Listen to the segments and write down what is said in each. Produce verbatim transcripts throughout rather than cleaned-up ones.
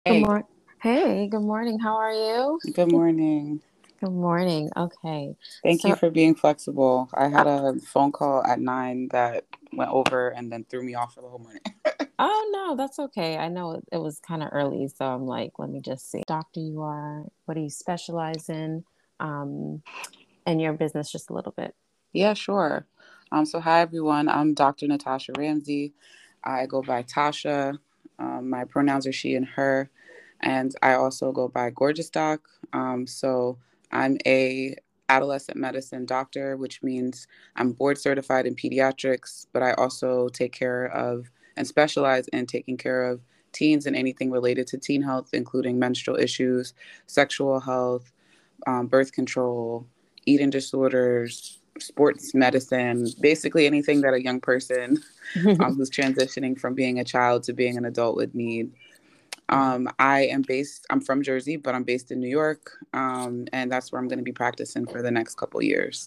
Good Hey, morning. Hey, good morning. How are you? good morning. Good morning. Okay. Thank you So, for being flexible. I uh, had a phone call at nine that went over and then threw me off for the whole morning. oh no, that's okay. I know it, it was kind of early, so I'm like, let me just see. Doctor, you are, what do you specialize in? Um, and your business just a little bit. Yeah, sure. Um, so hi everyone. I'm doctor Natasha Ramsey. I go by Tasha. Um, my pronouns are she and her, and I also go by Gorgeous Doc. Um, so I'm a adolescent medicine doctor, which means I'm board certified in pediatrics, but I also take care of and specialize in taking care of teens and anything related to teen health, including menstrual issues, sexual health, um, birth control, eating disorders, sports medicine, basically anything that a young person um, who's transitioning from being a child to being an adult would need. Right. Um, I am based, I'm from Jersey, but I'm based in New York, um, and that's where I'm going to be practicing for the next couple years.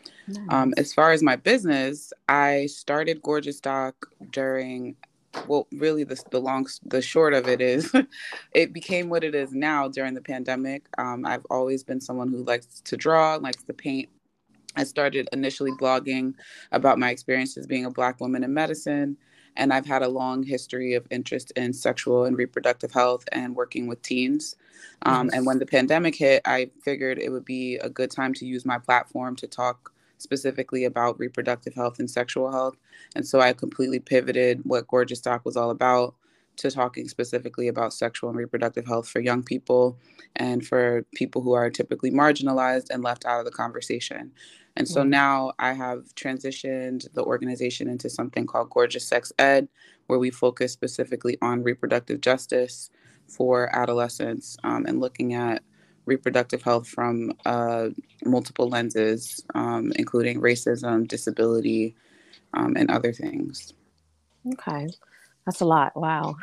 Um, Nice. as far as my business, I started Gorgeous Doc during, well, really the the long the short of it is, it became what it is now during the pandemic. Um, I've always been someone who likes to draw, likes to paint. I started initially blogging about my experiences being a Black woman in medicine. And I've had a long history of interest in sexual and reproductive health and working with teens. Um, and Nice. when the pandemic hit, I figured it would be a good time to use my platform to talk specifically about reproductive health and sexual health. And so I completely pivoted what Gorgeous Talk was all about to talking specifically about sexual and reproductive health for young people and for people who are typically marginalized and left out of the conversation. And so Right. now I have transitioned the organization into something called Gorgeous Sex Ed, where we focus specifically on reproductive justice for adolescents, um, and looking at reproductive health from uh, multiple lenses, um, including racism, disability, um, and other things. Okay. That's a lot. Wow.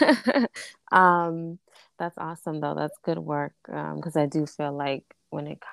Um, that's awesome though. That's good work. Um, because I do feel like when it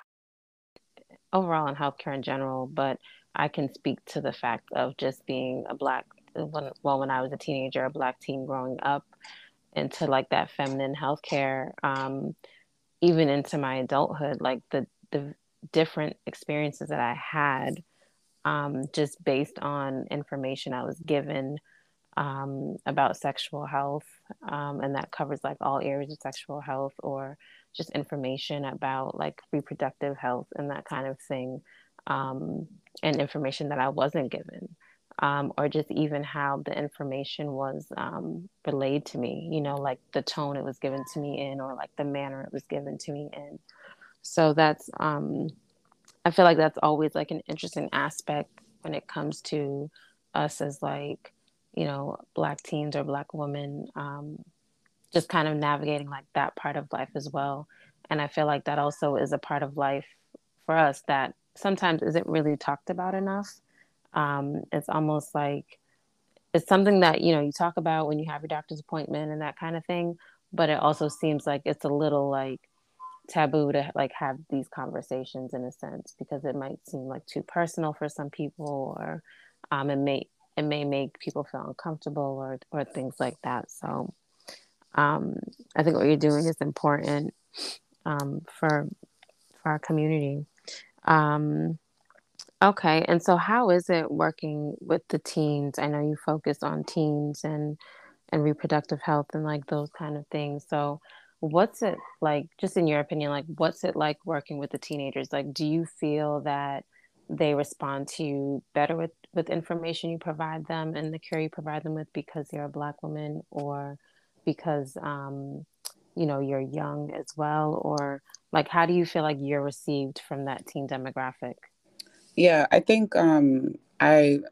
overall in healthcare in general, but I can speak to the fact of just being a black when well when I was a teenager, a black teen growing up into like that feminine healthcare, um, even into my adulthood, like the the different experiences that I had, um, just based on information I was given, um, about sexual health, um, and that covers like all areas of sexual health or just information about like reproductive health and that kind of thing, um, and information that I wasn't given. Um, or just even how the information was, um, relayed to me, you know, like the tone it was given to me in, or like the manner it was given to me in. So that's, um, I feel like that's always like an interesting aspect when it comes to us as like, you know, black teens or black women, um, just kind of navigating like that part of life as well. And I feel like that also is a part of life for us that sometimes isn't really talked about enough. Um, it's almost like it's something that, you know, you talk about when you have your doctor's appointment and that kind of thing, but it also seems like it's a little like taboo to like have these conversations in a sense because it might seem like too personal for some people, or um, it may it may make people feel uncomfortable, or or things like that. So um, I think what you're doing is important, um, for for our community. Um, okay, and so how is it working with the teens? I know you focus on teens and and reproductive health and like those kind of things. So, what's it like, just in your opinion, like what's it like working with the teenagers? Like, do you feel that they respond to you better with with information you provide them and the care you provide them with because you're a Black woman, or because um, you know, you're young as well, or like how do you feel like you're received from that teen demographic? Yeah, I think um, I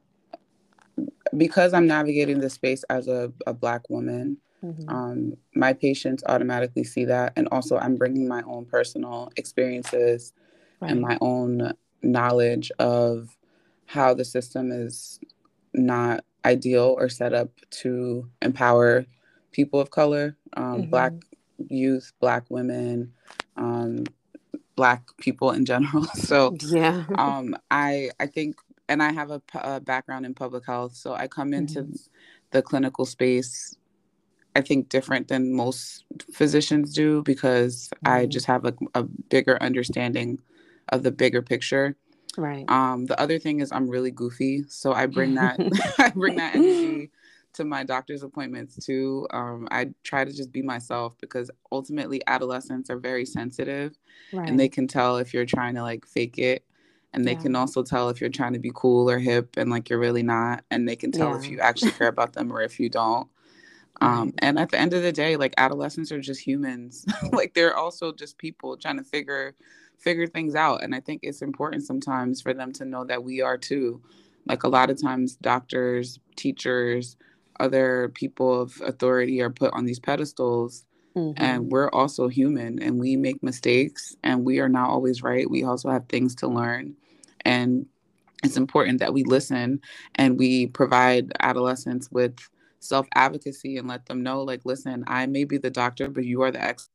because I'm navigating the space as a, a Black woman, Hmm. um, my patients automatically see that. And also, I'm bringing my own personal experiences and Right. my own knowledge of how the system is not ideal or set up to empower people of color, um, Black Hmm. youth, Black women, um, Black people in general. So Yeah. um, I I think, and I have a, a background in public health, so I come into Hmm. the clinical space I think, different than most physicians do because I Mm-hmm. just have a, a bigger understanding of the bigger picture. Right. Um, the other thing is I'm really goofy, so I bring that I bring that energy to my doctor's appointments too. Um, I try to just be myself because ultimately adolescents are very sensitive, and they Right. can tell if you're trying to like fake it, and they Yeah. can also tell if you're trying to be cool or hip and like you're really not, and they can tell if Yeah. you actually care about them or if you don't. Um, Right. and at the end of the day, like adolescents are just humans. Like they're also just people trying to figure figure things out. And I think it's important sometimes for them to know that we are too. Like a lot of times doctors, teachers, other people of authority are put on these pedestals, Mm-hmm. and we're also human and we make mistakes and we are not always right. We also have things to learn. And it's important that we listen and we provide adolescents with self advocacy and let them know, like, listen, I may be the doctor, but you are the ex.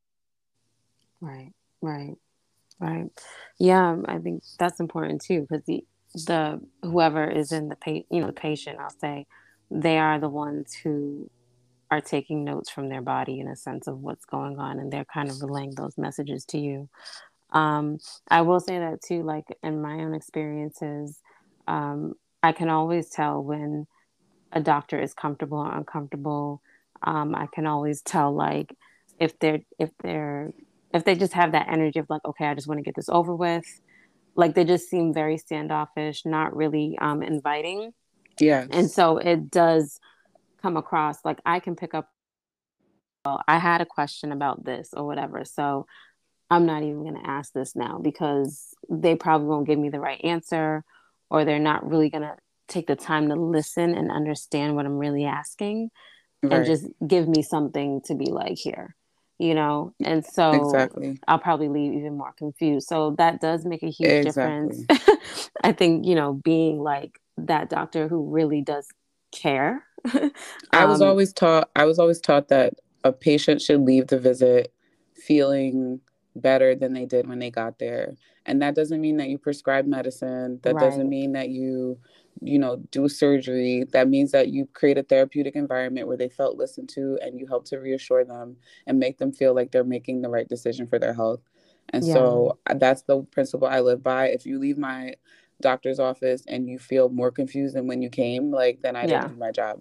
Right. Right. Right. Yeah, I think that's important too because the the whoever is in the pa- you know the patient, I'll say, they are the ones who are taking notes from their body in a sense of what's going on, and they're kind of relaying those messages to you. Um, I will say that too, like in my own experiences, um, I can always tell when a doctor is comfortable or uncomfortable. Um, I can always tell like if they're if they're if they just have that energy of like, okay, I just want to get this over with. Like they just seem very standoffish, not really um, inviting, and Yes. so it does come across like I can pick up. Well, I had a question about this or whatever, so I'm not even going to ask this now because they probably won't give me the right answer, or they're not really going to take the time to listen and understand what I'm really asking and Right. just give me something to be like here, you know? And so Exactly. I'll probably leave even more confused. So that does make a huge difference. Exactly. I think, you know, being like that doctor who really does care. I was um, always taught I was always taught that a patient should leave the visit feeling better than they did when they got there. And that doesn't mean that you prescribe medicine. That doesn't right. mean that you, you know, do surgery. That means that you create a therapeutic environment where they felt listened to and you help to reassure them and make them feel like they're making the right decision for their health. And Yeah. so uh, that's the principle I live by. If you leave my doctor's office and you feel more confused than when you came, like then I didn't Yeah. do my job.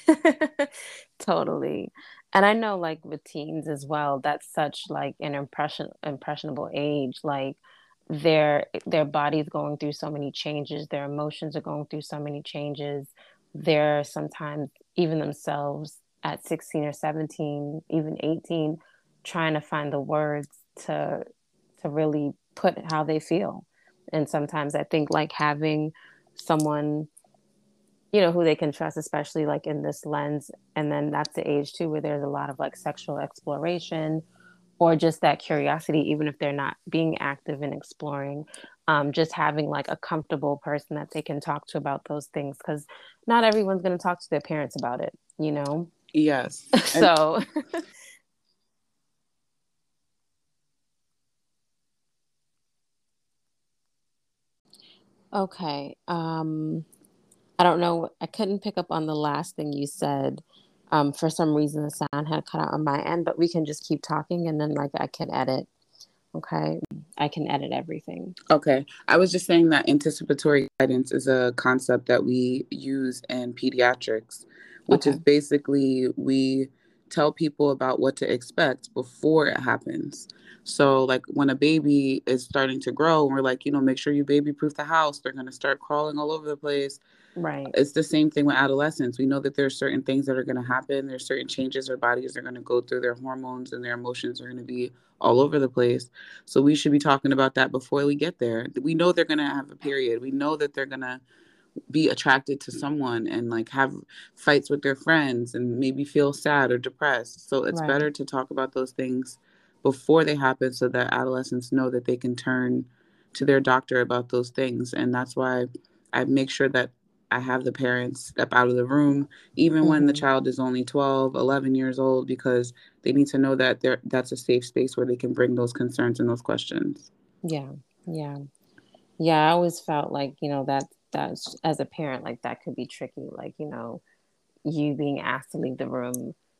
Totally. And I know like with teens as well, that's such like an impression impressionable age. Like their their body's going through so many changes, their emotions are going through so many changes. They're sometimes even themselves at sixteen or seventeen, even eighteen, trying to find the words to to really put how they feel. And sometimes I think like having someone you know, who they can trust, especially like in this lens. And then that's the age too, where there's a lot of like sexual exploration or just that curiosity, even if they're not being active in exploring, um, just having like a comfortable person that they can talk to about those things. Cause not everyone's going to talk to their parents about it, you know? Yes. And So, okay. Um, I don't know. I couldn't pick up on the last thing you said. Um, for some reason, the sound had cut out on my end, but we can just keep talking and then like I can edit. Okay. I can edit everything. okay, I was just saying that anticipatory guidance is a concept that we use in pediatrics, which is Okay. basically we tell people about what to expect before it happens. So, like when a baby is starting to grow, we're like, you know, make sure you baby proof the house. They're going to start crawling all over the place. Right. It's the same thing with adolescents. We know that there's certain things that are going to happen. There's certain changes their bodies are going to go through. Their hormones and their emotions are going to be all over the place. So we should be talking about that before we get there. We know they're going to have a period. We know that they're going to be attracted to someone and like have fights with their friends and maybe feel sad or depressed. So it's Right. better to talk about those things before they happen so that adolescents know that they can turn to their doctor about those things. And that's why I make sure that I have the parents step out of the room even when the Mm-hmm. child is only twelve, eleven years old because they need to know that there that's a safe space where they can bring those concerns and those questions. Yeah. Yeah. Yeah. I always felt like, you know, that that's as a parent, like that could be tricky. Like, you know, you being asked to leave the room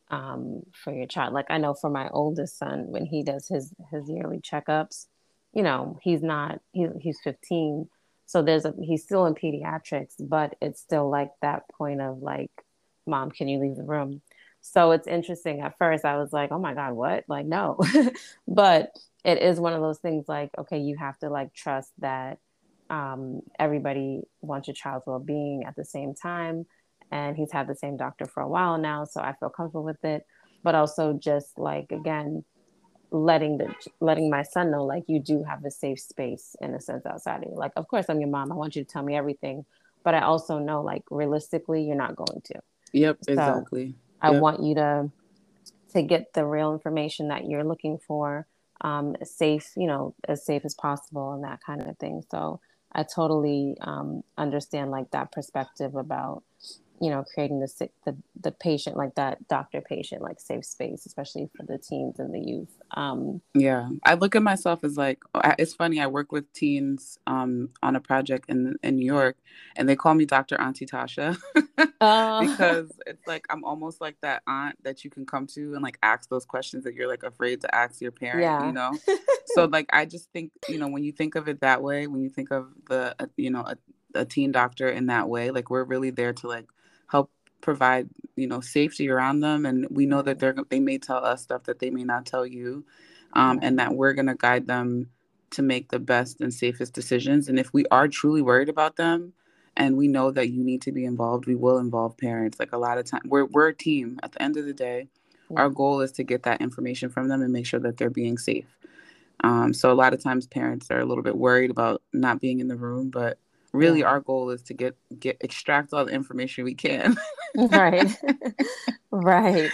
um, for your child. Like I know for my oldest son, when he does his his yearly checkups, you know, he's not he, he's fifteen, so there's a he's still in pediatrics, but it's still like that point of like, mom, can you leave the room? So it's interesting. At first, I was like, oh my God, what? Like, no. But it is one of those things like, okay, you have to like trust that um, everybody wants your child's well-being at the same time, and he's had the same doctor for a while now, so I feel comfortable with it. But also just like again, letting the letting my son know like you do have a safe space in a sense outside of you. Like, of course, I'm your mom. I want you to tell me everything, but I also know like realistically, you're not going to. Yep, So exactly. I Yep. want you to to get the real information that you're looking for, um, safe, you know, as safe as possible and that kind of thing. So I totally um, understand like that perspective about, you know, creating the sick, the, the patient, like that doctor patient, like safe space, especially for the teens and the youth. Um, Yeah, I look at myself as like I- it's funny. I work with teens um, on a project in in New York, and they call me Doctor Auntie Tasha uh, because it's like I'm almost like that aunt that you can come to and like ask those questions that you're like afraid to ask your parent. You yeah, know, so like I just think you know when you think of it that way, when you think of the uh, you know a, a teen doctor in that way, like we're really there to like help provide you know safety around them, and we know that right, they're they may tell us stuff that they may not tell you, um, and right, that we're going to guide them to make the best and safest decisions. And if we are truly worried about them and we know that you need to be involved, we will involve parents. Like a lot of time, we're, we're a team. At the end of the day, our yeah, goal is to get that information from them and make sure that they're being safe. Um, so a lot of times parents are a little bit worried about not being in the room, but really yeah, our goal is to get, get extract all the information we can. right, right,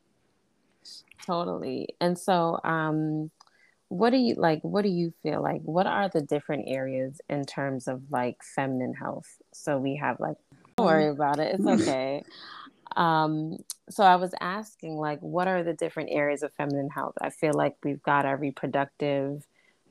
totally. And so, um, what do you like? What do you feel like? What are the different areas in terms of like feminine health? So we have like, don't worry Um, about it. It's okay. Um, so I was asking like, what are the different areas of feminine health? I feel like we've got our reproductive.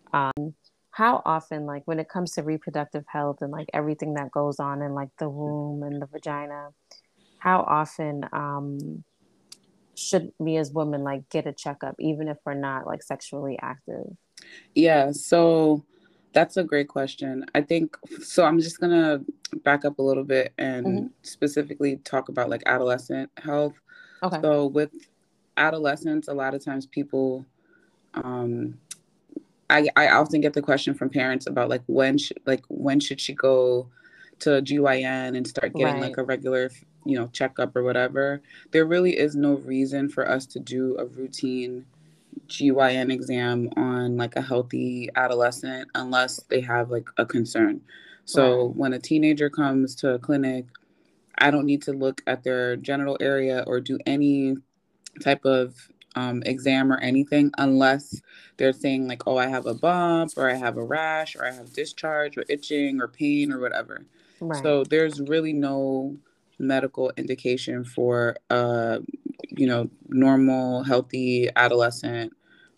How often, like when it comes to reproductive health and like everything that goes on in like the womb and the vagina, how often um should we as women like get a checkup, even if we're not like sexually active? Yeah, so that's a great question. I think so. I'm just gonna back up a little bit Hmm. and specifically talk about like adolescent health. Okay. So with adolescents, a lot of times people, um, I I often get the question from parents about like when should like when should she go to G Y N and start getting like Right. a regular you know checkup or whatever. There really is no reason for us to do a routine G Y N exam on like a healthy adolescent unless they have like a concern. So Right. when a teenager comes to a clinic, I don't need to look at their genital area or do any type of um, exam or anything unless they're saying like, oh, I have a bump or I have a rash or I have discharge or itching or pain or whatever. Right. So there's really no medical indication for uh you know normal healthy adolescent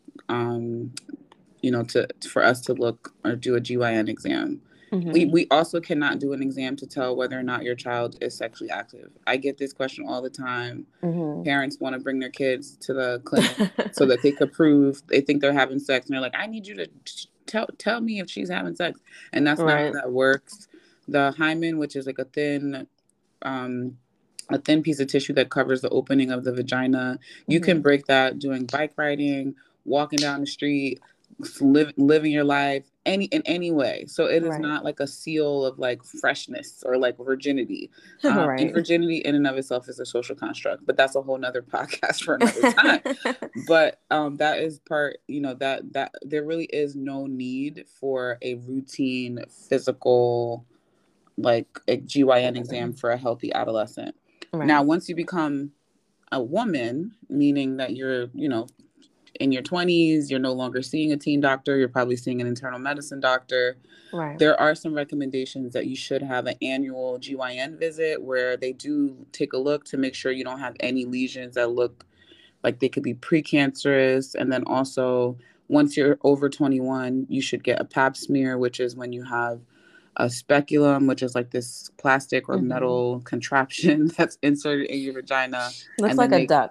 um, you know, to for us to look or do a G Y N exam. We Hmm. we also cannot do an exam to tell whether or not your child is sexually active. I get this question all the time. Hmm. Parents want to bring their kids to the clinic so that they could prove they think they're having sex, and they're like, "I need you to tell tell me if she's having sex," and that's not how Right. that works. The hymen, which is like a thin um, a thin piece of tissue that covers the opening of the vagina. You can Hmm. break that doing bike riding, walking down the street, live, living your life any in any way. So it is Right. not like a seal of like freshness or like virginity. Um, and Right. virginity in and of itself is a social construct, but that's a whole nother podcast for another time. But um, that is part, you know, that that there really is no need for a routine physical like a G Y N exam for a healthy adolescent. Now, Right. once you become a woman, meaning that you're, you know, in your twenties, you're no longer seeing a teen doctor, you're probably seeing an internal medicine doctor. Right. There are some recommendations that you should have an annual G Y N visit where they do take a look to make sure you don't have any lesions that look like they could be precancerous. And then also, once you're over twenty-one, you should get a pap smear, which is when you have a speculum, which is like this plastic or Hmm. metal contraption that's inserted in your vagina. Looks And like then a they, duck.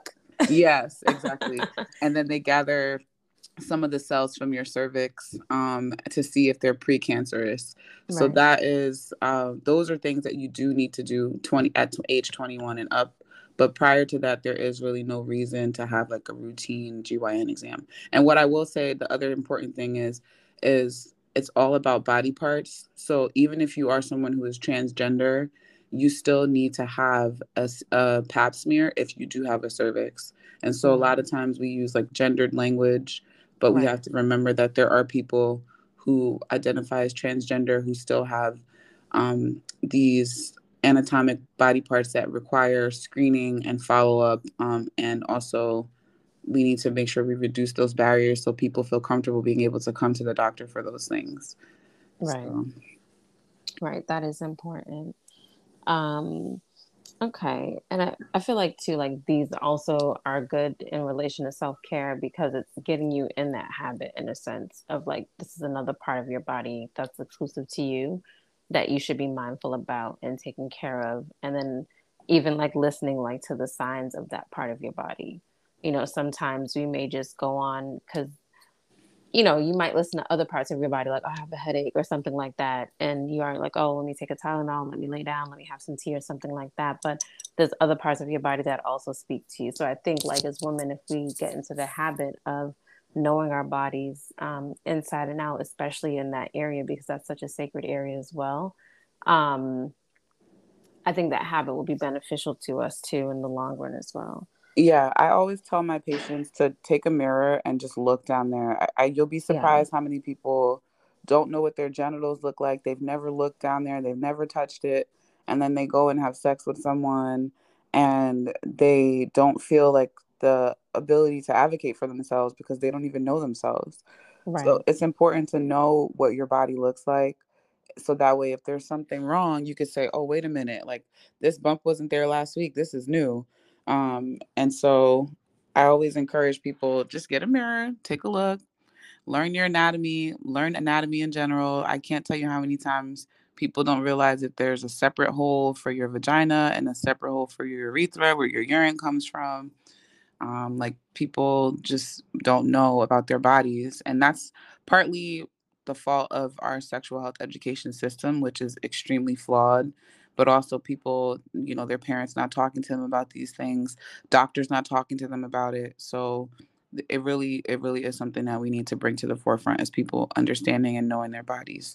Yes, exactly. And then they gather some of the cells from your cervix um, to see if they're precancerous. So Right. that is, uh, those are things that you do need to do twenty at age twenty-one and up. But prior to that, there is really no reason to have like a routine G Y N exam. And what I will say, the other important thing is, is it's all about body parts. So even if you are someone who is transgender, you still need to have a, s- a pap smear if you do have a cervix. And so a Right. lot of times we use like gendered language, but we Right. have to remember that there are people who identify as transgender who still have um, these anatomic body parts that require screening and follow up. Um, and also, we need to make sure we reduce those barriers so people feel comfortable being able to come to the doctor for those things. Right. So, Right. That is important. Um, okay. And I, I feel like too, like these also are good in relation to self-care because it's getting you in that habit in a sense of like this is another part of your body that's exclusive to you that you should be mindful about and taking care of. And then even like listening like to the signs of that part of your body. You know, sometimes we may just go on because you know, you might listen to other parts of your body, like, oh, I have a headache or something like that. And you are like, oh, let me take a Tylenol, let me lay down, let me have some tea or something like that. But there's other parts of your body that also speak to you. So I think, like, as women, if we get into the habit of knowing our bodies um, inside and out, especially in that area, because that's such a sacred area as well, um, I think that habit will be beneficial to us too in the long run as well. yeah, I always tell my patients to take a mirror and just look down there. I, I, you'll be Yeah, surprised how many people don't know what their genitals look like. They've never looked down there, they've never touched it, and then they go and have sex with someone and they don't feel like the ability to advocate for themselves because they don't even know themselves. So right, it's important to know what your body looks like so that way if there's something wrong you could say, oh, wait a minute, like this bump wasn't there last week, this is new. Um, and so I always encourage people, just get a mirror, take a look, learn your anatomy, learn anatomy in general. I can't tell you how many times people don't realize that there's a separate hole for your vagina and a separate hole for your urethra where your urine comes from. Um, like people just don't know about their bodies. And that's partly the fault of our sexual health education system, which is extremely flawed. But also, people, you know, their parents not talking to them about these things, doctors not talking to them about it. So it really, it really is something that we need to bring to the forefront as people understanding and knowing their bodies.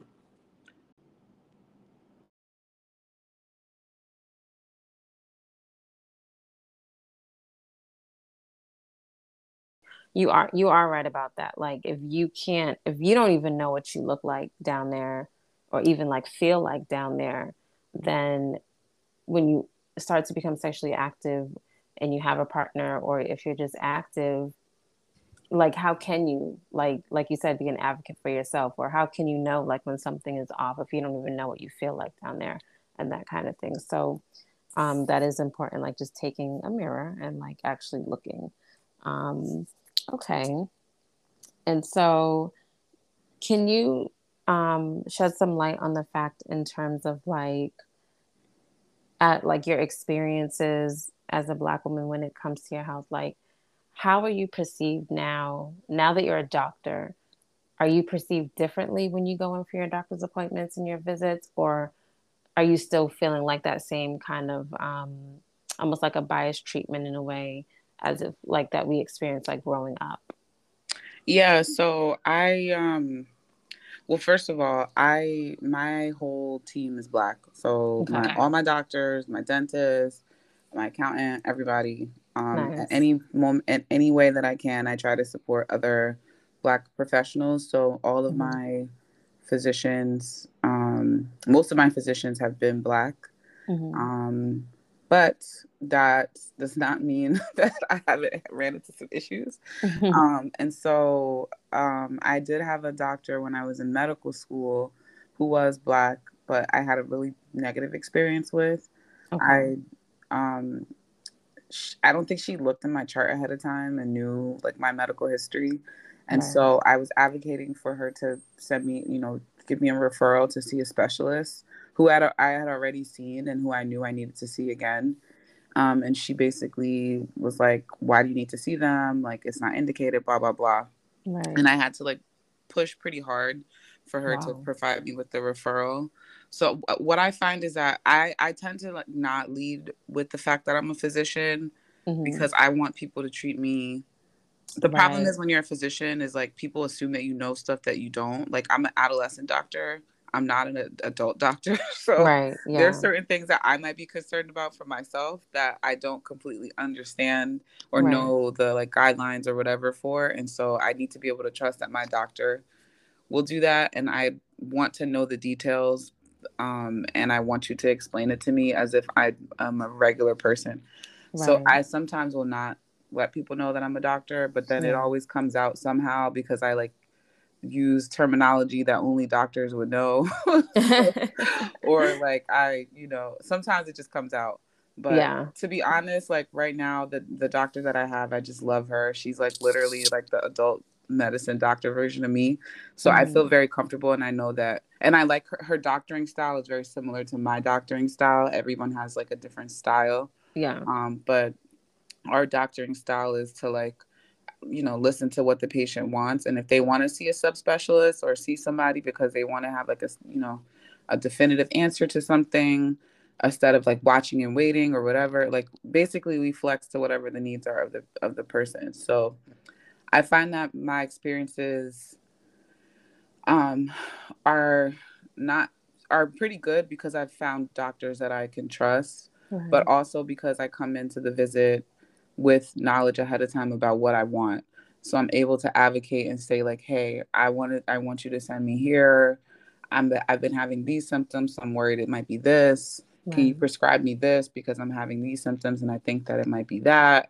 you are you are right about that. Like if you can't, if you don't even know what you look like down there, or even like feel like down there, then when you start to become sexually active and you have a partner, or if you're just active, like how can you like like you said be an advocate for yourself, or how can you know like when something is off if you don't even know what you feel like down there and that kind of thing. So um that is important, like just taking a mirror and like actually looking. um okay. And so can you um shed some light on the fact in terms of like at like your experiences as a Black woman when it comes to your health, like how are you perceived now now that you're a doctor? Are you perceived differently when you go in for your doctor's appointments and your visits, or are you still feeling like that same kind of um, almost like a biased treatment in a way, as if like that we experienced like growing up? Yeah, so I um well, first of all, I my whole team is Black. So my Okay, all my doctors, my dentist, my accountant, everybody. Um, at nice. any moment, in any way that I can, I try to support other Black professionals. So all of Hmm. my physicians, um, most of my physicians have been Black. Hmm. Um, but that does not mean that I haven't ran into some issues. Um, and so um, I did have a doctor when I was in medical school who was Black, but I had a really negative experience with. Okay, I um, sh- I don't think she looked in my chart ahead of time and knew like my medical history. And right. so I was advocating for her to send me, you know, give me a referral to see a specialist who had I had already seen and who I knew I needed to see again. Um, and she basically was like, why do you need to see them? Like, it's not indicated, blah, blah, blah. Right. And I had to like push pretty hard for her to Wow. provide me with the referral. So what I find is that I, I tend to like not lead with the fact that I'm a physician Mm-hmm. because I want people to treat me. The problem Right. is when you're a physician is like people assume that you know stuff that you don't. Like I'm an adolescent doctor. I'm not an ad- adult doctor. So Right. there's Yeah. certain things that I might be concerned about for myself that I don't completely understand or Right. know the like guidelines or whatever for. And so I need to be able to trust that my doctor will do that. And I want to know the details. Um, and I want you to explain it to me as if I am a regular person. So Right. I sometimes will not let people know that I'm a doctor, but then it Yeah. always comes out somehow because I like use terminology that only doctors would know. So, or like I, you know, sometimes it just comes out. But Yeah. to be honest, like right now, the the doctor that I have, I just love her. She's like literally like the adult medicine doctor version of me. So I Mm-hmm. feel very comfortable and I know that and I like her, her doctoring style is very similar to my doctoring style. Everyone has like a different style. Yeah. Um, but our doctoring style is to like you know listen to what the patient wants, and if they want to see a subspecialist or see somebody because they want to have like a you know a definitive answer to something instead of like watching and waiting or whatever, like basically we flex to whatever the needs are of the of the person. So I find that my experiences um are not are pretty good because I've found doctors that I can trust, but Right. also because I come into the visit with knowledge ahead of time about what I want. So I'm able to advocate and say like, "Hey, I wanted I want you to send me here. I'm the, I've been having these symptoms, so I'm worried it might be this. Can you Right. prescribe me this because I'm having these symptoms and I think that it might be that."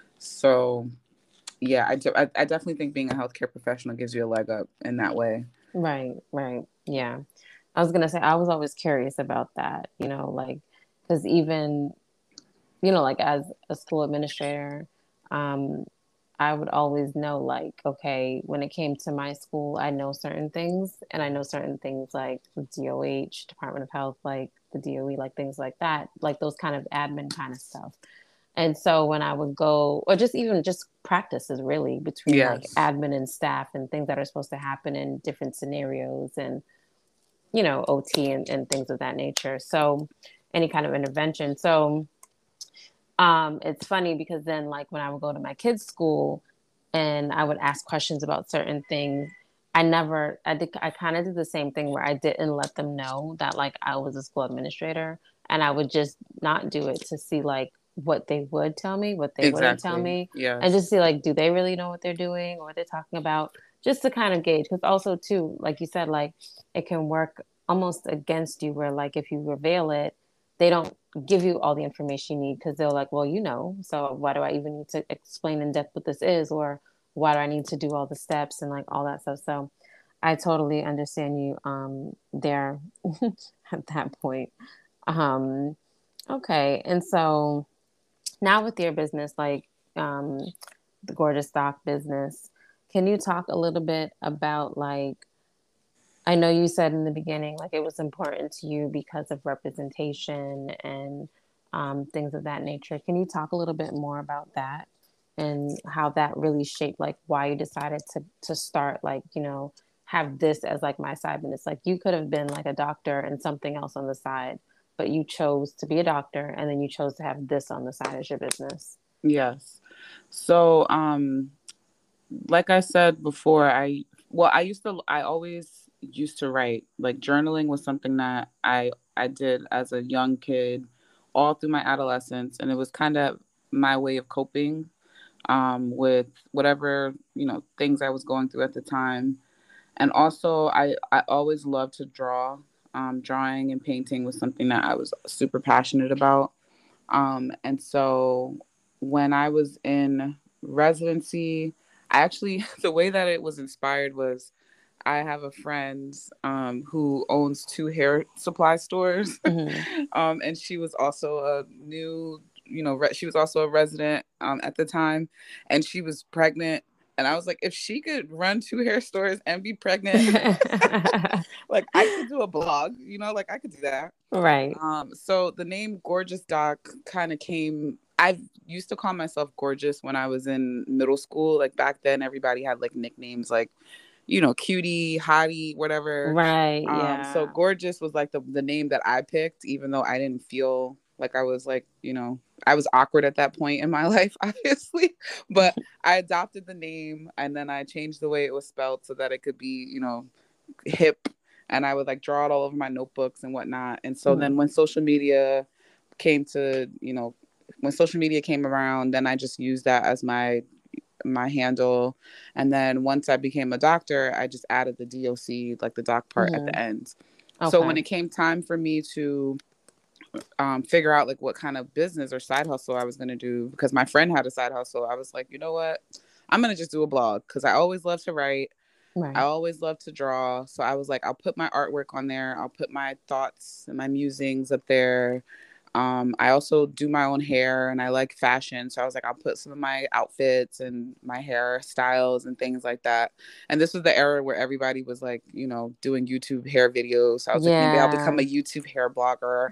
So, yeah, I, do, I, I definitely think being a healthcare professional gives you a leg up in that way. Right. Right. Yeah. I was gonna say I was always curious about that, you know, like because even, you know, like as a school administrator, um, I would always know like, okay, when it came to my school, I know certain things and I know certain things like D O H, Department of Health, like the D O E, like things like that, like those kind of admin kind of stuff. And so when I would go, or just even just practices really between like Yes. admin and staff and things that are supposed to happen in different scenarios and, you know, O T and, and things of that nature. So any kind of intervention. So um, it's funny because then like when I would go to my kids' school and I would ask questions about certain things, I never, I did, I kind of did the same thing where I didn't let them know that like I was a school administrator and I would just not do it to see like what they would tell me, what they wouldn't tell Exactly. me, and just Yes. see like, do they really know what they're doing or what they're talking about? Just to kind of gauge. Because also too, like you said, like it can work almost against you where like if you reveal it, they don't give you all the information you need because they're like, well, you know, so why do I even need to explain in depth what this is, or why do I need to do all the steps and like all that stuff? So I totally understand you um there at that point. Um okay. And so now with your business, like um the Gorgeous Doc business, can you talk a little bit about like I know you said in the beginning, like it was important to you because of representation and um, things of that nature. Can you talk a little bit more about that and how that really shaped like why you decided to to start like, you know, have this as like my side business? Like you could have been like a doctor and something else on the side, but you chose to be a doctor and then you chose to have this on the side as your business. Yes. So, um, like I said before, I well, I used to I always used to write. Like journaling was something that I I did as a young kid all through my adolescence, and it was kind of my way of coping um with whatever, you know, things I was going through at the time. And also I I always loved to draw. Um, drawing and painting was something that I was super passionate about. Um, and so when I was in residency, I actually, the way that it was inspired was I have a friend um, who owns two hair supply stores. Mm-hmm. um, and she was also a new, you know, re- she was also a resident um, at the time. And she was pregnant. And And I was like, if she could run two hair stores and be pregnant, like I could do a blog, you know, like I could do that. Right. Um, so the name Gorgeous Doc kind of came. I used to call myself Gorgeous when I was in middle school. Like back then, everybody had like nicknames like, you know, cutie, hottie, whatever. Right. Um, so Yeah. Gorgeous was like the the name that I picked, even though I didn't feel like I was like, you know, I was awkward at that point in my life, obviously. But I adopted the name and then I changed the way it was spelled so that it could be, you know, hip. And I would like draw it all over my notebooks and whatnot. And so Mm-hmm. then when social media came to, you know, when social media came around, then I just used that as my my handle. And then once I became a doctor, I just added the D O C, like the doc part, mm-hmm. at the end. Okay. So when it came time for me to um, figure out like what kind of business or side hustle I was going to do, because my friend had a side hustle, I was like, you know what? I'm going to just do a blog because I always love to write. Right. I always love to draw. So I was like, I'll put my artwork on there. I'll put my thoughts and my musings up there. Um, I also do my own hair and I like fashion. So I was like, I'll put some of my outfits and my hairstyles and things like that. And this was the era where everybody was like, you know, doing YouTube hair videos. So I was yeah. like, maybe I'll become a YouTube hair blogger.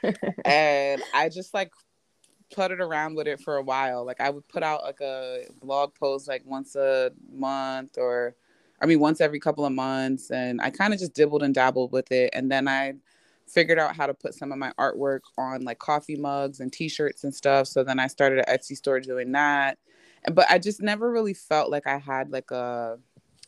And I just like puttered around with it for a while. Like I would put out like a blog post like once a month or, I mean, once every couple of months. And I kind of just dibbled and dabbled with it. And then I figured out how to put some of my artwork on like coffee mugs and t-shirts and stuff. So then I started an Etsy store doing that. But I just never really felt like I had like a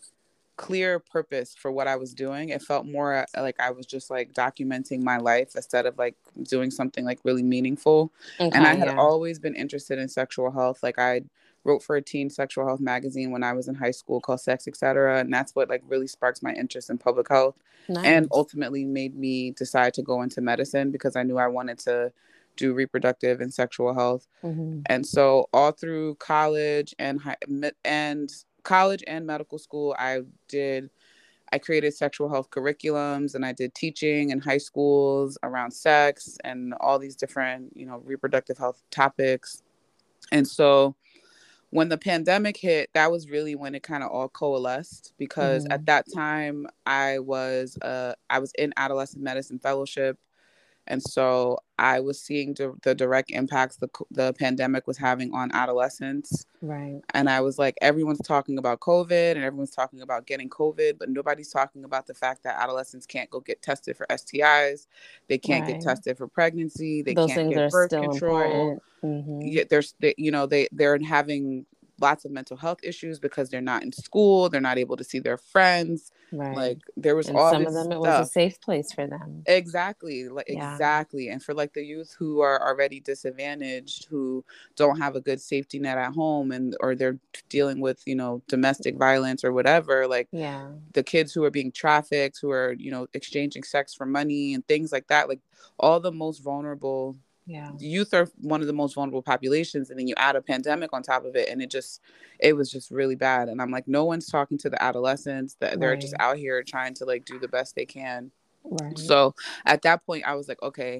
clear purpose for what I was doing. It felt more like I was just like documenting my life instead of like doing something like really meaningful. Okay, and I had yeah. always been interested in sexual health. Like I wrote for a teen sexual health magazine when I was in high school called Sex, et cetera. And that's what like really sparked my interest in public health. Nice. And ultimately made me decide to go into medicine because I knew I wanted to do reproductive and sexual health. Mm-hmm. And so all through college and high, and college and medical school, I did, I created sexual health curriculums and I did teaching in high schools around sex and all these different, you know, reproductive health topics. And so when the pandemic hit, that was really when it kind of all coalesced because mm-hmm. at that time I was uh, I was in adolescent medicine fellowship. And so I was seeing the, the direct impacts the the pandemic was having on adolescents. Right. And I was like, everyone's talking about COVID and everyone's talking about getting COVID, but nobody's talking about the fact that adolescents can't go get tested for S T Is. They can't right. get tested for pregnancy. They Those can't get birth control. Mm-hmm. Yeah, there's, they, you know, they, they're having lots of mental health issues because they're not in school. They're not able to see their friends. Right. Like there was and all some this of them, it stuff. was a safe place for them. Exactly. Like yeah. exactly. And for like the youth who are already disadvantaged, who don't have a good safety net at home and, or they're dealing with, you know, domestic violence or whatever, like yeah. the kids who are being trafficked, who are, you know, exchanging sex for money and things like that, like all the most vulnerable yeah. youth are one of the most vulnerable populations. And then you add a pandemic on top of it. And it just, it was just really bad. And I'm like, no one's talking to the adolescents that right. they're just out here trying to like do the best they can. Right. So at that point I was like, okay,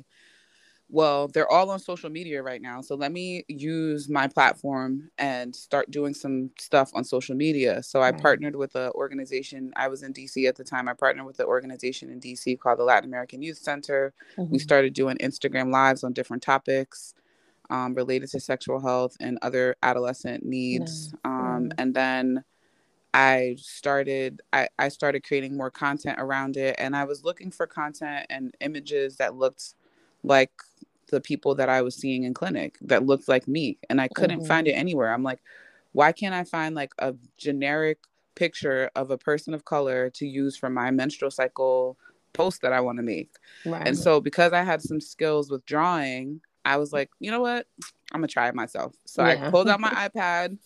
well, they're all on social media right now. So let me use my platform and start doing some stuff on social media. So I right. partnered with an organization. I was in D C at the time. I partnered with an organization in D C called the Latin American Youth Center. Mm-hmm. We started doing Instagram lives on different topics um, related to sexual health and other adolescent needs. No. Um, mm. And then I started, I, I started creating more content around it. And I was looking for content and images that looked like the people that I was seeing in clinic, that looked like me. And I couldn't mm-hmm. find it anywhere. I'm like, why can't I find like a generic picture of a person of color to use for my menstrual cycle post that I want to make? Right. And so because I had some skills with drawing, I was like, you know what? I'm gonna try it myself. So yeah. I pulled out my iPad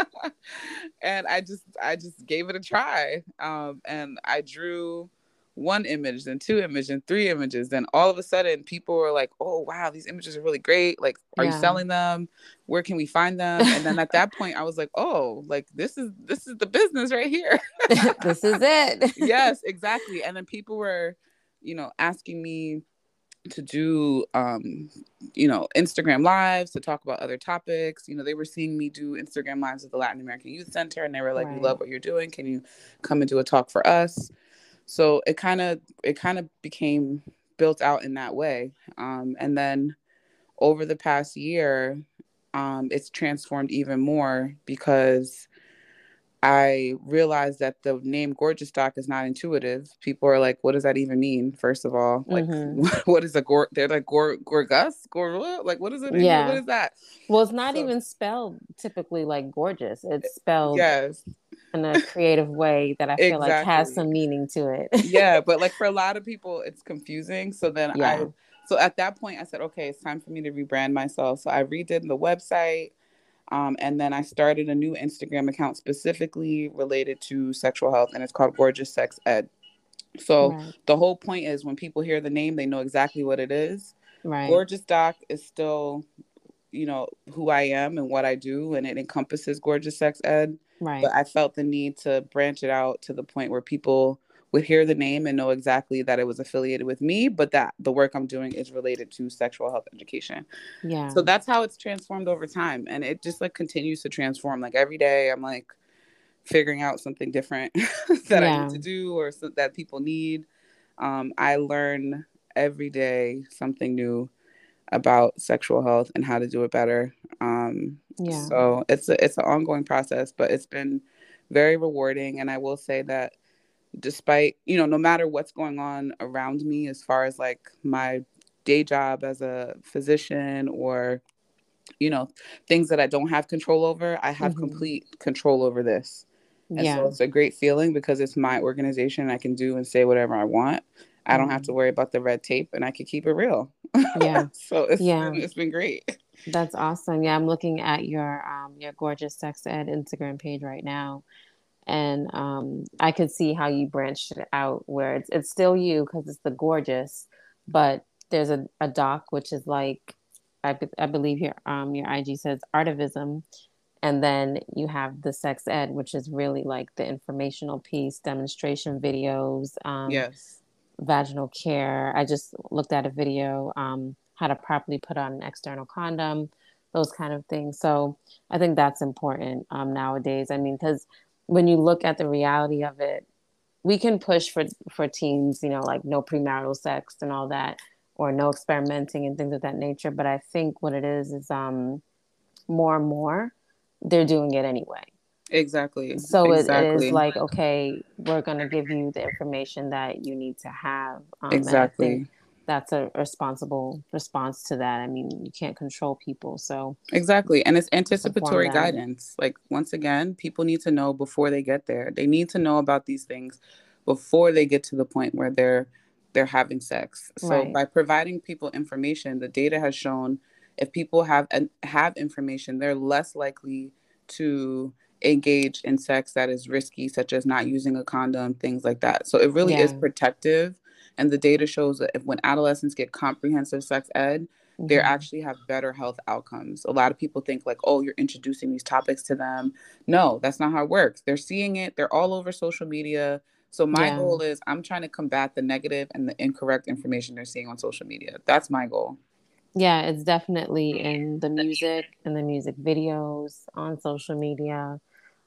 and I just I just gave it a try. Um, and I drew one image, then two images, then three images. Then all of a sudden people were like, oh wow, these images are really great. Like, are yeah. you selling them? Where can we find them? And then at that point I was like, oh, like this is this is the business right here. This is it. Yes, exactly. And then people were, you know, asking me to do, um, you know, Instagram lives to talk about other topics. You know, they were seeing me do Instagram lives at the Latin American Youth Center, and they were like, Right. "We love what you're doing. Can you come and do a talk for us?" So it kind of it kind of became built out in that way. Um, and then over the past year, um, it's transformed even more because I realized that the name Gorgeous Doc is not intuitive. People are like, what does that even mean? First of all, like, Mm-hmm. what is a gor? They're like, gor, gorgus? Gor, like, what is it? Even? What Yeah. is that? Well, it's not So, even spelled typically like gorgeous. It's spelled yes, in a creative way that I feel like has exactly. some meaning to it. Yeah, but like for a lot of people, it's confusing. So then I, Yeah. so at that point, I said, okay, it's time for me to rebrand myself. So I redid the website. Um, and then I started a new Instagram account specifically related to sexual health, and it's called Gorgeous Sex Ed. So Right. the whole point is when people hear the name, they know exactly what it is. Right. Gorgeous Doc is still, you know, who I am and what I do, and it encompasses Gorgeous Sex Ed. Right. But I felt the need to branch it out to the point where people would hear the name and know exactly that it was affiliated with me, but that the work I'm doing is related to sexual health education. Yeah. So that's how it's transformed over time. And it just like continues to transform. Like every day I'm like figuring out something different that I need Yeah. to do or so that people need. Um, I learn every day something new about sexual health and how to do it better. Um, Yeah. so it's a, it's an ongoing process, but it's been very rewarding. And I will say that despite, you know, no matter what's going on around me, as far as like my day job as a physician or, you know, things that I don't have control over, I have Mm-hmm. complete control over this. And so Yeah. it's a great feeling because it's my organization. I can do and say whatever I want. I don't have Mm. to worry about the red tape and I can keep it real. Yeah. So it's Yeah. been it's been great. That's awesome. Yeah, I'm looking at your um your gorgeous sex ed Instagram page right now. And um I could see how you branched it out where it's it's still you because it's the gorgeous, but there's a, a doc which is like I, be- I believe your um your I G says artivism, and then you have the sex ed, which is really like the informational piece, demonstration videos, um, Yes. vaginal care. I just looked at a video, um, how to properly put on an external condom, those kind of things. So I think that's important um, nowadays. I mean, because when you look at the reality of it, we can push for for teens, you know, like no premarital sex and all that, or no experimenting and things of that nature. But I think what it is is um, more and more they're doing it anyway. Exactly. So it, it is Exactly. like, okay, we're going to give you the information that you need to have. Um, and I think Exactly. that's a responsible response to that. I mean, you can't control people. So Exactly. And it's just inform anticipatory them. guidance. Like, once again, people need to know before they get there. They need to know about these things before they get to the point where they're they're having sex. So Right. by providing people information, the data has shown if people have and have information, they're less likely to engage in sex that is risky, such as not using a condom, things like that. So it really is Yeah. protective. And the data shows that if when adolescents get comprehensive sex ed, they Hmm. actually have better health outcomes. A lot of people think like, oh, you're introducing these topics to them. No, that's not how it works. They're seeing it. They're all over social media. So my Yeah. goal is I'm trying to combat the negative and the incorrect information they're seeing on social media. That's my goal. Yeah. It's definitely in the music and the music videos on social media.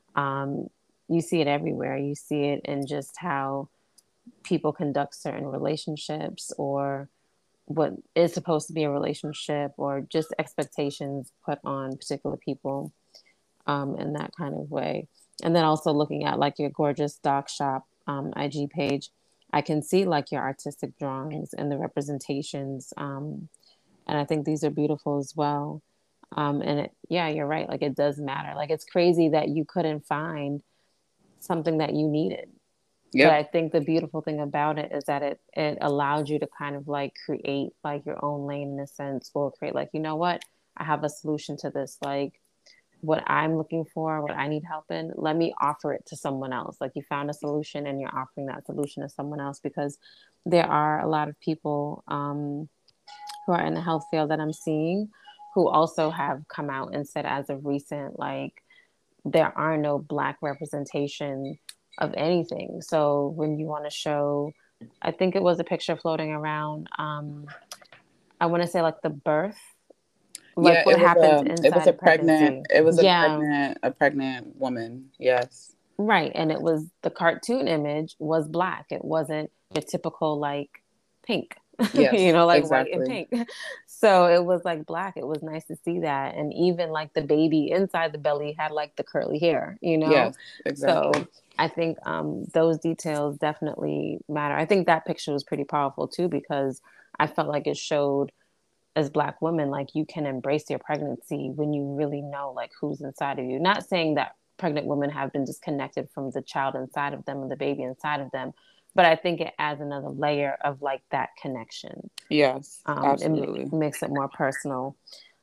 Um, you see it everywhere. You see it in just how people conduct certain relationships or what is supposed to be a relationship or just expectations put on particular people um, in that kind of way. And then also looking at like your gorgeous doc shop um, I G page, I can see like your artistic drawings and the representations. Um, and I think these are beautiful as well. Um, and it, yeah, you're right. Like it does matter. Like it's crazy that you couldn't find something that you needed, but Yep. I think the beautiful thing about it is that it it allowed you to kind of like create like your own lane in a sense, or create like, you know what, I have a solution to this. Like what I'm looking for, what I need help in, let me offer it to someone else. Like you found a solution and you're offering that solution to someone else because there are a lot of people um, who are in the health field that I'm seeing who also have come out and said as of recent, like there are no black representation of anything. So when you want to show, I think it was a picture floating around um, I want to say like the birth, Yeah, like it what was happens a it was inside a of pregnant pregnancy. it was a Yeah, pregnant a pregnant woman. Yes. right. And it was the cartoon image was black. It wasn't the typical like pink, you Yes, know, like white and exactly. pink. So it was like black. It was nice to see that. And even like the baby inside the belly had like the curly hair, you know? Yes, So exactly. I think um, those details definitely matter. I think that picture was pretty powerful too, because I felt like it showed as black women like you can embrace your pregnancy when you really know like who's inside of you, not saying that pregnant women have been disconnected from the child inside of them and the baby inside of them, but I think it adds another layer of like that connection. Yes, um it absolutely. makes it more personal.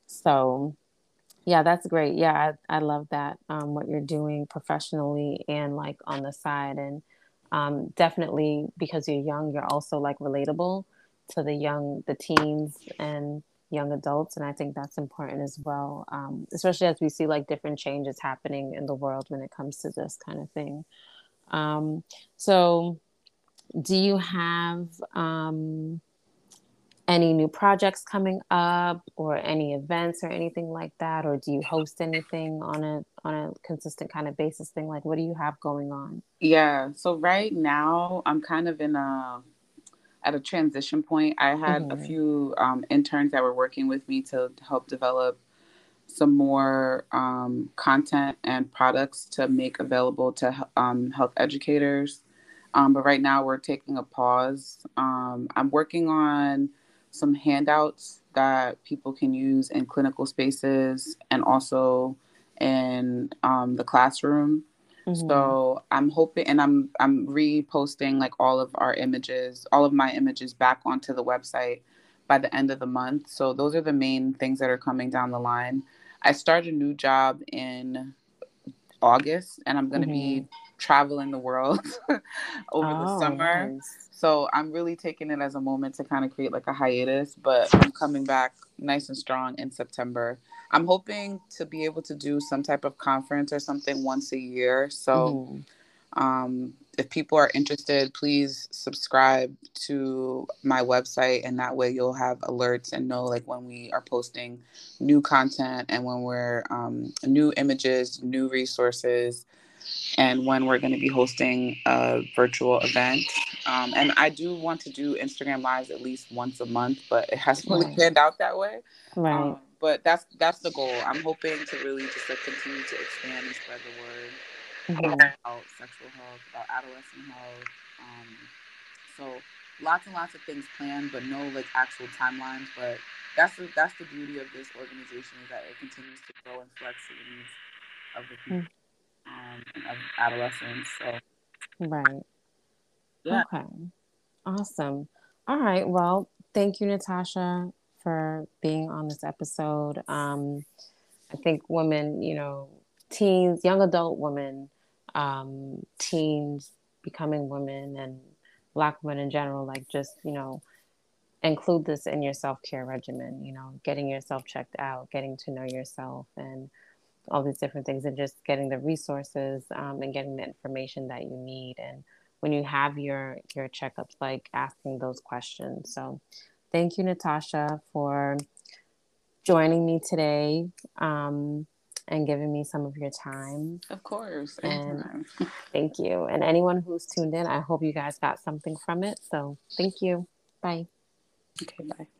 So yeah, that's great. Yeah, i, I love that, um what you're doing professionally and like on the side. And um definitely because you're young, you're also like relatable to the young, the teens and young adults, and I think that's important as well, um especially as we see like different changes happening in the world when it comes to this kind of thing. um so do you have um any new projects coming up or any events or anything like that, or do you host anything on a on a consistent kind of basis thing? Like what do you have going on? Yeah. So right now I'm kind of in a at a transition point. I had a Mm-hmm. few um, interns that were working with me to help develop some more um, content and products to make available to um, health educators. Um, but right now we're taking a pause. Um, I'm working on some handouts that people can use in clinical spaces and also in um, the classroom. Mm-hmm. So I'm hoping, and I'm I'm reposting like all of our images, all of my images back onto the website by the end of the month. So those are the main things that are coming down the line. I started a new job in August, and I'm going to Mm-hmm. be traveling the world over the Oh, summer. nice. So I'm really taking it as a moment to kind of create like a hiatus, but I'm coming back nice and strong in September. I'm hoping to be able to do some type of conference or something once a year. So Mm-hmm. um, if people are interested, please subscribe to my website, and that way you'll have alerts and know like when we are posting new content and when we're um, new images, new resources, and when we're going to be hosting a virtual event. Um, and I do want to do Instagram lives at least once a month, but it hasn't really Right. panned out that way. Right. Um, but that's that's the goal. I'm hoping to really just like continue to expand and spread the word Mm-hmm. about sexual health, about adolescent health. Um, so lots and lots of things planned, but no like actual timelines. But that's the that's the beauty of this organization is that it continues to grow and flex to the needs of the people um, and of adolescents. So Right. yeah, Okay. Awesome. All right. Well, thank you, Natasha, for being on this episode. Um, I think women, you know, teens, young adult women, um, teens becoming women, and Black women in general, like just, you know, include this in your self care regimen, you know, getting yourself checked out, getting to know yourself, and all these different things, and just getting the resources, um, and getting the information that you need. And when you have your your checkups, like asking those questions. So thank you, Natasha, for joining me today, um, and giving me some of your time. of course, And anytime. thank you. And anyone who's tuned in, I hope you guys got something from it. So thank you. Bye. Okay, bye.